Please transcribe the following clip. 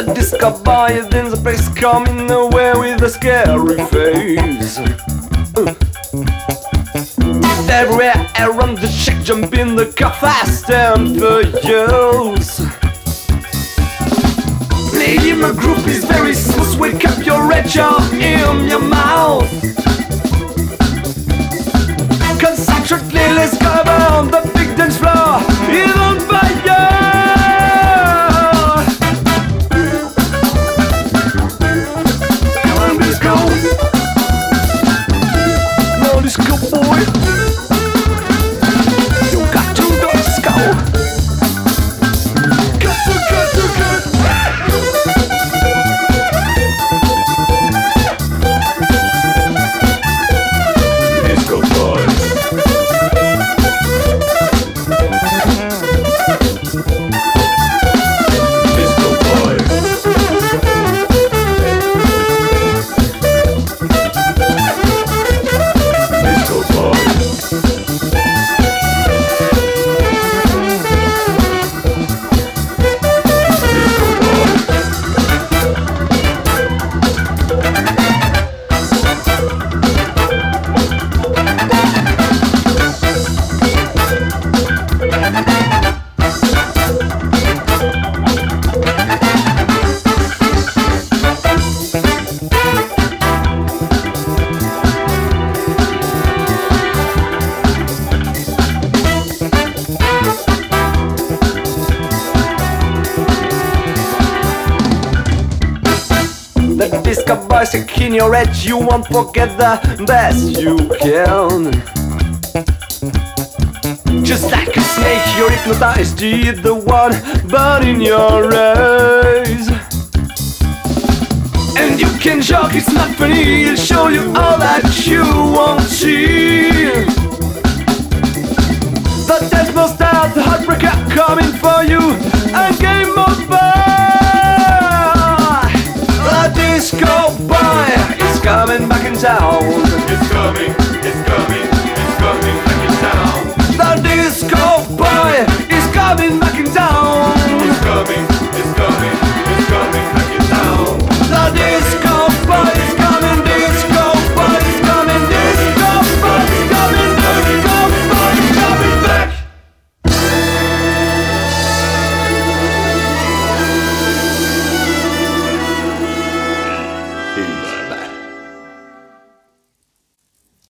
The disco boy is in the place, coming away with a scary face. Everywhere around the shack, jump in the car fast and furious. Playing my group is very smooth, wake up your red jaw in your mouth. Concentrate, let's cover on the big dance floor, it's on fire. Come on, disco. No disco boy, you got to disco. Got to. Disco boy. Disco boy. Disco boy. The disco boy stick in your head, you won't forget the best you can. Just like a snake, you're hypnotized, you're the one but in your eyes. And you can joke, it's not funny, it'll show you all that you won't see. The dance must start, the heartbreaker coming for you, and game over. The disco boy is coming back in town. It's coming.